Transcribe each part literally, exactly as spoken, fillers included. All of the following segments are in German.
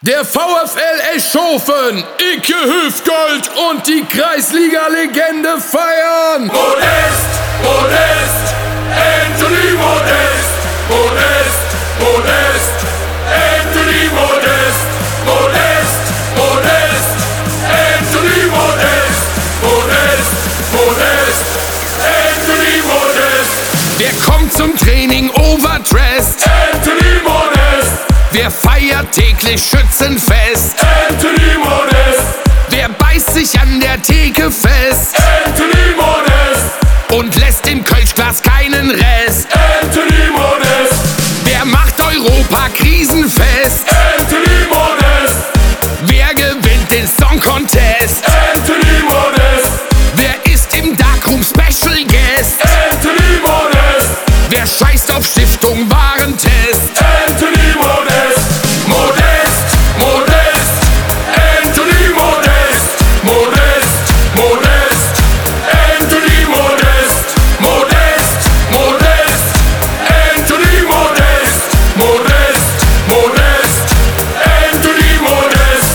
Der VfL Eschhofen, Icke Hüftgold und die Kreisliga-Legende feiern. Modest, Modest, Anthony Modest, Modest, Modest, Anthony Modest, Modest, Modest, Anthony Modest, Modest, Modest, Anthony Modest. Der kommt zum Training overdressed. Anthony Modest. Wer feiert täglich Schützenfest? Anthony Modest. Wer beißt sich an der Theke fest? Anthony Modest. Und lässt im Kölschglas keinen Rest? Anthony Modest. Wer macht Europa krisenfest? Anthony Modest. Wer gewinnt den Song Contest? Anthony Modest. Wer ist im Darkroom Special Guest? Anthony Modest. Wer scheißt auf Stiftung Warentest? Anthony Modest. Modest, Modest, Anthony Modest. Modest, Modest, Anthony Modest. Modest, Modest, Anthony Modest. Modest, Modest, Anthony Modest.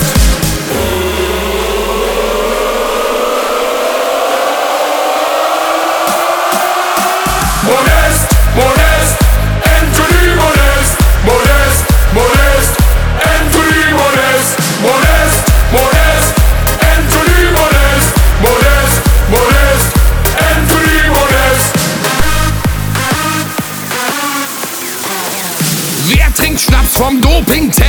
Modest, Modest, Anthony Modest. Modest, Modest, Anthony Modest. Modest, Modest, Anthony Modest. Modest, Modest, Anthony Modest. Wer trinkt Schnaps vom Dopingtest?